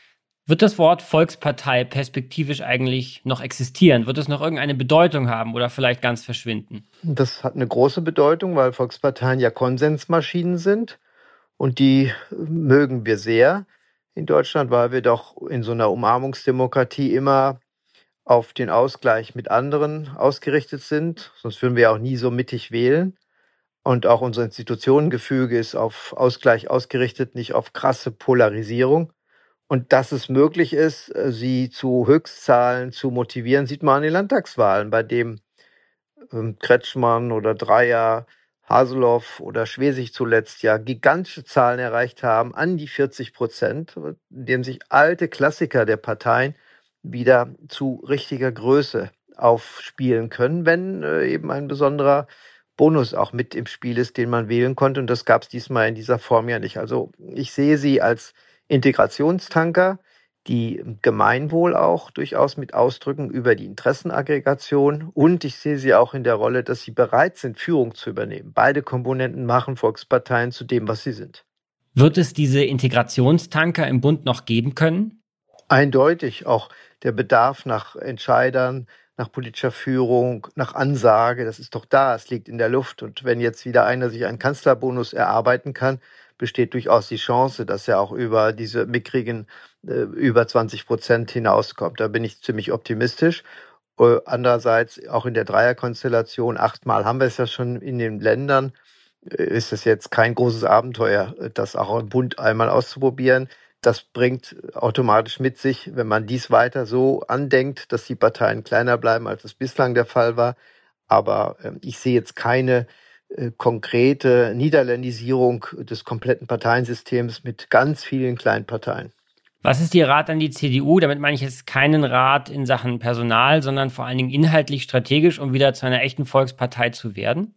Wird das Wort Volkspartei perspektivisch eigentlich noch existieren? Wird es noch irgendeine Bedeutung haben oder vielleicht ganz verschwinden? Das hat eine große Bedeutung, weil Volksparteien ja Konsensmaschinen sind und die mögen wir sehr in Deutschland, weil wir doch in so einer Umarmungsdemokratie immer auf den Ausgleich mit anderen ausgerichtet sind. Sonst würden wir ja auch nie so mittig wählen. Und auch unser Institutionengefüge ist auf Ausgleich ausgerichtet, nicht auf krasse Polarisierung. Und dass es möglich ist, sie zu Höchstzahlen zu motivieren, sieht man an den Landtagswahlen, bei dem ähm, Kretschmann oder Dreyer, Haseloff oder Schwesig zuletzt ja gigantische Zahlen erreicht haben, an die vierzig Prozent, indem sich alte Klassiker der Parteien wieder zu richtiger Größe aufspielen können, wenn äh, eben ein besonderer Bonus auch mit im Spiel ist, den man wählen konnte. Und das gab es diesmal in dieser Form ja nicht. Also ich sehe sie als Integrationstanker, die Gemeinwohl auch durchaus mit ausdrücken über die Interessenaggregation. Und ich sehe sie auch in der Rolle, dass sie bereit sind, Führung zu übernehmen. Beide Komponenten machen Volksparteien zu dem, was sie sind. Wird es diese Integrationstanker im Bund noch geben können? Eindeutig. Auch der Bedarf nach Entscheidern, nach politischer Führung, nach Ansage, das ist doch da, es liegt in der Luft. Und wenn jetzt wieder einer sich einen Kanzlerbonus erarbeiten kann, besteht durchaus die Chance, dass er auch über diese mickrigen äh, über zwanzig Prozent hinauskommt. Da bin ich ziemlich optimistisch. Äh, andererseits auch in der Dreierkonstellation, achtmal haben wir es ja schon in den Ländern, äh, ist es jetzt kein großes Abenteuer, das auch im Bund einmal auszuprobieren. Das bringt automatisch mit sich, wenn man dies weiter so andenkt, dass die Parteien kleiner bleiben, als es bislang der Fall war. Aber äh, ich sehe jetzt keine äh, konkrete Niederländisierung des kompletten Parteiensystems mit ganz vielen kleinen Parteien. Was ist Ihr Rat an die C D U? Damit meine ich jetzt keinen Rat in Sachen Personal, sondern vor allen Dingen inhaltlich strategisch, um wieder zu einer echten Volkspartei zu werden?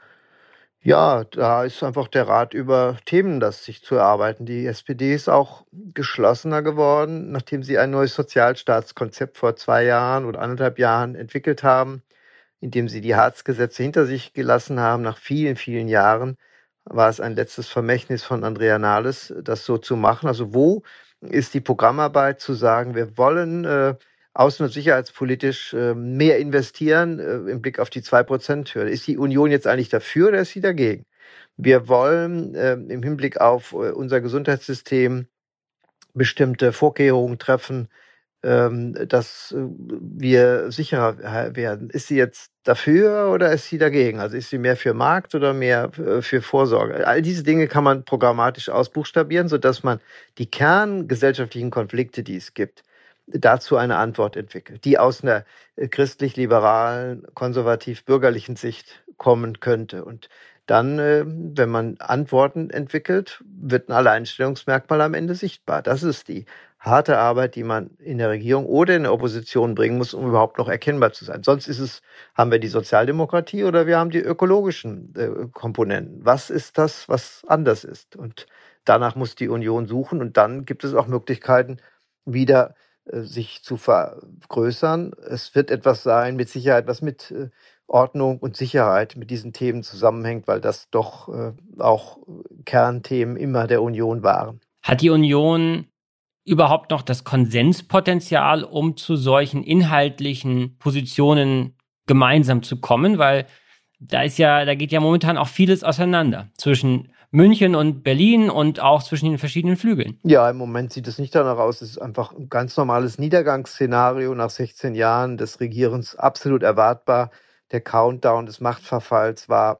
Ja, da ist einfach der Rat über Themen, das sich zu erarbeiten. Die S P D ist auch geschlossener geworden, nachdem sie ein neues Sozialstaatskonzept vor zwei Jahren oder anderthalb Jahren entwickelt haben, indem sie die Hartz-Gesetze hinter sich gelassen haben. Nach vielen, vielen Jahren war es ein letztes Vermächtnis von Andrea Nahles, das so zu machen. Also wo ist die Programmarbeit zu sagen, wir wollen äh, außen- und sicherheitspolitisch äh, mehr investieren äh, im Blick auf die zwei Prozent Hürde. Ist die Union jetzt eigentlich dafür oder ist sie dagegen? Wir wollen äh, im Hinblick auf äh, unser Gesundheitssystem bestimmte Vorkehrungen treffen, ähm, dass äh, wir sicherer werden. Ist sie jetzt dafür oder ist sie dagegen? Also ist sie mehr für Markt oder mehr äh, für Vorsorge? All diese Dinge kann man programmatisch ausbuchstabieren, sodass man die kerngesellschaftlichen Konflikte, die es gibt, dazu eine Antwort entwickelt, die aus einer christlich-liberalen, konservativ-bürgerlichen Sicht kommen könnte. Und dann, wenn man Antworten entwickelt, wird ein Alleinstellungsmerkmal am Ende sichtbar. Das ist die harte Arbeit, die man in der Regierung oder in der Opposition bringen muss, um überhaupt noch erkennbar zu sein. Sonst ist es, haben wir die Sozialdemokratie oder wir haben die ökologischen äh, Komponenten. Was ist das, was anders ist? Und danach muss die Union suchen und dann gibt es auch Möglichkeiten, wieder sich zu vergrößern. Es wird etwas sein, mit Sicherheit, was mit Ordnung und Sicherheit mit diesen Themen zusammenhängt, weil das doch auch Kernthemen immer der Union waren. Hat die Union überhaupt noch das Konsenspotenzial, um zu solchen inhaltlichen Positionen gemeinsam zu kommen? Weil da ist ja, da geht ja momentan auch vieles auseinander zwischen München und Berlin und auch zwischen den verschiedenen Flügeln. Ja, im Moment sieht es nicht danach aus. Es ist einfach ein ganz normales Niedergangsszenario nach sechzehn Jahren des Regierens, absolut erwartbar. Der Countdown des Machtverfalls war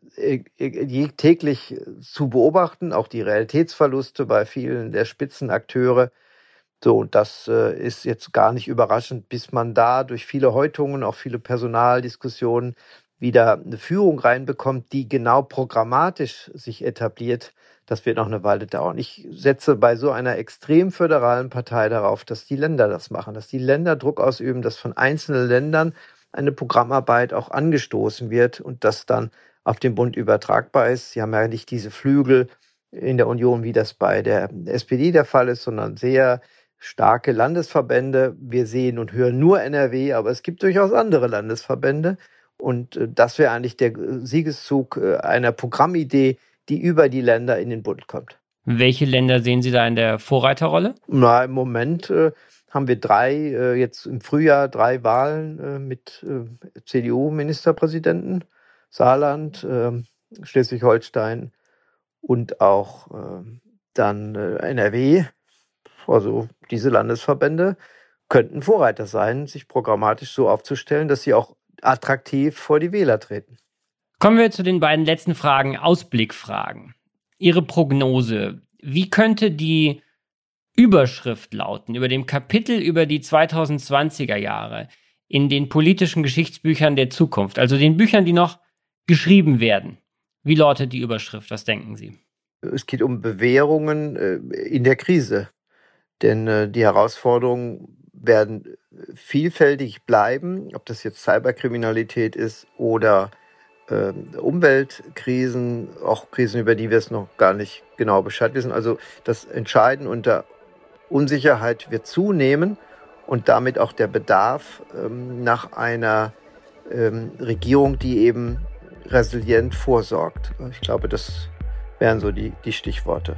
täglich zu beobachten, auch die Realitätsverluste bei vielen der Spitzenakteure. So, und das äh, ist jetzt gar nicht überraschend, bis man da durch viele Häutungen, auch viele Personaldiskussionen wieder eine Führung reinbekommt, die genau programmatisch sich etabliert. Das wird noch eine Weile dauern. Ich setze bei so einer extrem föderalen Partei darauf, dass die Länder das machen, dass die Länder Druck ausüben, dass von einzelnen Ländern eine Programmarbeit auch angestoßen wird und das dann auf den Bund übertragbar ist. Sie haben ja nicht diese Flügel in der Union, wie das bei der S P D der Fall ist, sondern sehr starke Landesverbände. Wir sehen und hören nur N R W, aber es gibt durchaus andere Landesverbände. Und das wäre eigentlich der Siegeszug einer Programmidee, die über die Länder in den Bund kommt. Welche Länder sehen Sie da in der Vorreiterrolle? Na, im Moment äh, haben wir drei, äh, jetzt im Frühjahr drei Wahlen äh, mit äh, C D U-Ministerpräsidenten. Saarland, äh, Schleswig-Holstein und auch äh, dann äh, N R W. Also diese Landesverbände könnten Vorreiter sein, sich programmatisch so aufzustellen, dass sie auch attraktiv vor die Wähler treten. Kommen wir zu den beiden letzten Fragen, Ausblickfragen. Ihre Prognose, wie könnte die Überschrift lauten über dem Kapitel über die zweitausendzwanziger Jahre in den politischen Geschichtsbüchern der Zukunft, also den Büchern, die noch geschrieben werden? Wie lautet die Überschrift? Was denken Sie? Es geht um Bewährungen äh, in der Krise, denn äh, die Herausforderungen werden vielfältig bleiben, ob das jetzt Cyberkriminalität ist oder äh, Umweltkrisen, auch Krisen, über die wir es noch gar nicht genau Bescheid wissen. Also das Entscheiden unter Unsicherheit wird zunehmen und damit auch der Bedarf ähm, nach einer ähm, Regierung, die eben resilient vorsorgt. Ich glaube, das wären so die, die Stichworte.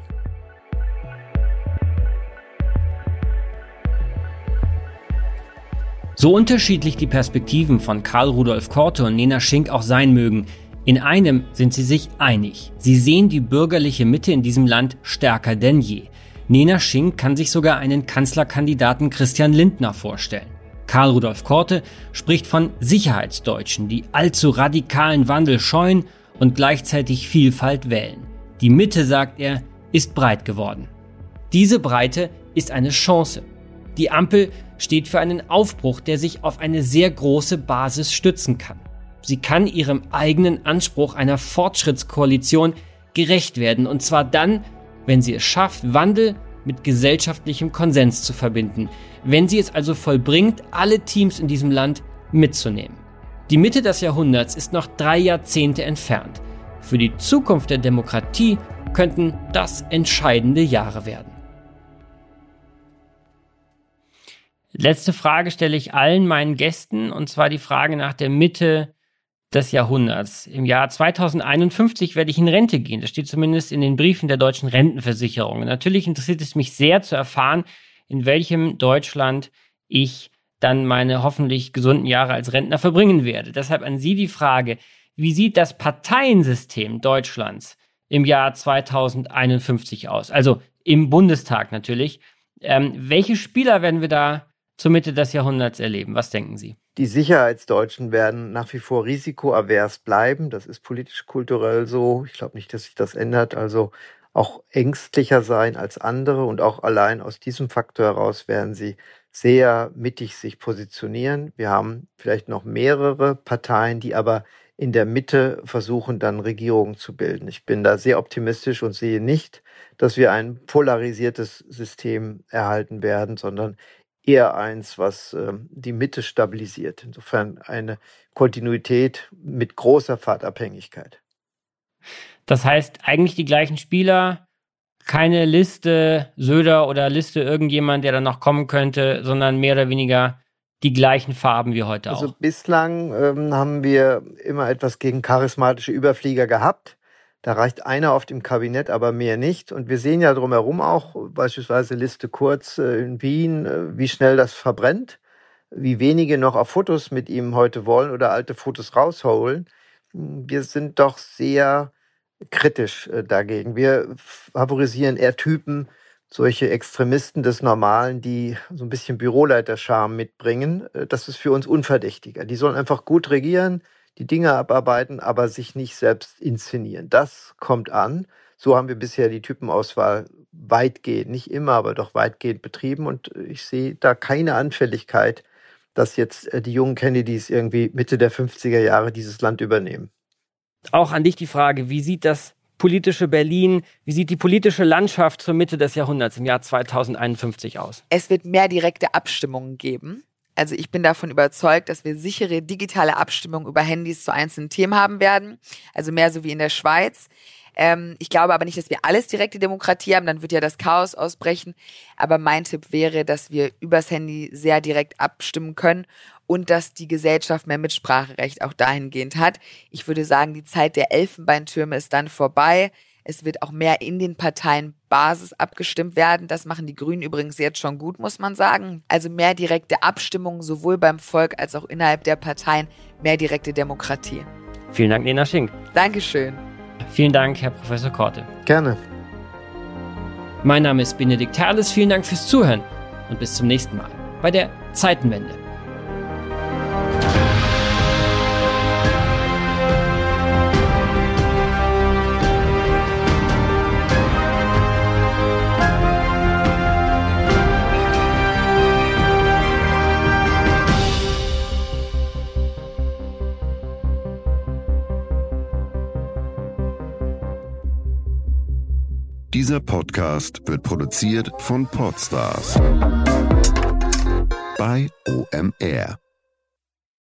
So unterschiedlich die Perspektiven von Karl Rudolf Korte und Nena Schink auch sein mögen, in einem sind sie sich einig. Sie sehen die bürgerliche Mitte in diesem Land stärker denn je. Nena Schink kann sich sogar einen Kanzlerkandidaten Christian Lindner vorstellen. Karl Rudolf Korte spricht von Sicherheitsdeutschen, die allzu radikalen Wandel scheuen und gleichzeitig Vielfalt wählen. Die Mitte, sagt er, ist breit geworden. Diese Breite ist eine Chance. Die Ampel steht für einen Aufbruch, der sich auf eine sehr große Basis stützen kann. Sie kann ihrem eigenen Anspruch einer Fortschrittskoalition gerecht werden, und zwar dann, wenn sie es schafft, Wandel mit gesellschaftlichem Konsens zu verbinden, wenn sie es also vollbringt, alle Teams in diesem Land mitzunehmen. Die Mitte des Jahrhunderts ist noch drei Jahrzehnte entfernt. Für die Zukunft der Demokratie könnten das entscheidende Jahre werden. Letzte Frage stelle ich allen meinen Gästen, und zwar die Frage nach der Mitte des Jahrhunderts. Im Jahr zweitausendeinundfünfzig werde ich in Rente gehen. Das steht zumindest in den Briefen der deutschen Rentenversicherung. Natürlich interessiert es mich sehr zu erfahren, in welchem Deutschland ich dann meine hoffentlich gesunden Jahre als Rentner verbringen werde. Deshalb an Sie die Frage, wie sieht das Parteiensystem Deutschlands im Jahr zweitausendeinundfünfzig aus? Also im Bundestag natürlich. Ähm, welche Spieler werden wir da zur Mitte des Jahrhunderts erleben? Was denken Sie? Die Sicherheitsdeutschen werden nach wie vor risikoavers bleiben. Das ist politisch-kulturell so. Ich glaube nicht, dass sich das ändert. Also auch ängstlicher sein als andere. Und auch allein aus diesem Faktor heraus werden sie sehr mittig sich positionieren. Wir haben vielleicht noch mehrere Parteien, die aber in der Mitte versuchen, dann Regierungen zu bilden. Ich bin da sehr optimistisch und sehe nicht, dass wir ein polarisiertes System erhalten werden, sondern eher eins, was äh, die Mitte stabilisiert. Insofern eine Kontinuität mit großer Pfadabhängigkeit. Das heißt, eigentlich die gleichen Spieler, keine Liste Söder oder Liste irgendjemand, der dann noch kommen könnte, sondern mehr oder weniger die gleichen Farben wie heute auch. Also bislang ähm, haben wir immer etwas gegen charismatische Überflieger gehabt. Da reicht einer oft im Kabinett, aber mehr nicht. Und wir sehen ja drumherum auch, beispielsweise Liste Kurz äh, in Wien, äh, wie schnell das verbrennt, wie wenige noch auf Fotos mit ihm heute wollen oder alte Fotos rausholen. Wir sind doch sehr kritisch äh, dagegen. Wir favorisieren eher Typen, solche Extremisten des Normalen, die so ein bisschen Büroleiterscharme mitbringen. Äh, das ist für uns unverdächtiger. Die sollen einfach gut regieren, die Dinge abarbeiten, aber sich nicht selbst inszenieren. Das kommt an. So haben wir bisher die Typenauswahl weitgehend, nicht immer, aber doch weitgehend betrieben. Und ich sehe da keine Anfälligkeit, dass jetzt die jungen Kennedys irgendwie Mitte der fünfziger Jahre dieses Land übernehmen. Auch an dich die Frage, wie sieht das politische Berlin, wie sieht die politische Landschaft zur Mitte des Jahrhunderts im Jahr zweitausendeinundfünfzig aus? Es wird mehr direkte Abstimmungen geben. Also ich bin davon überzeugt, dass wir sichere digitale Abstimmungen über Handys zu einzelnen Themen haben werden. Also mehr so wie in der Schweiz. Ähm, ich glaube aber nicht, dass wir alles direkte Demokratie haben, dann wird ja das Chaos ausbrechen. Aber mein Tipp wäre, dass wir übers Handy sehr direkt abstimmen können und dass die Gesellschaft mehr Mitspracherecht auch dahingehend hat. Ich würde sagen, die Zeit der Elfenbeintürme ist dann vorbei. Es wird auch mehr in den Parteien Basis abgestimmt werden. Das machen die Grünen übrigens jetzt schon gut, muss man sagen. Also mehr direkte Abstimmung, sowohl beim Volk als auch innerhalb der Parteien, mehr direkte Demokratie. Vielen Dank, Lena Schink. Dankeschön. Vielen Dank, Herr Professor Korte. Gerne. Mein Name ist Benedikt Herles. Vielen Dank fürs Zuhören und bis zum nächsten Mal bei der Zeitenwende. Dieser Podcast wird produziert von Podstars bei O M R.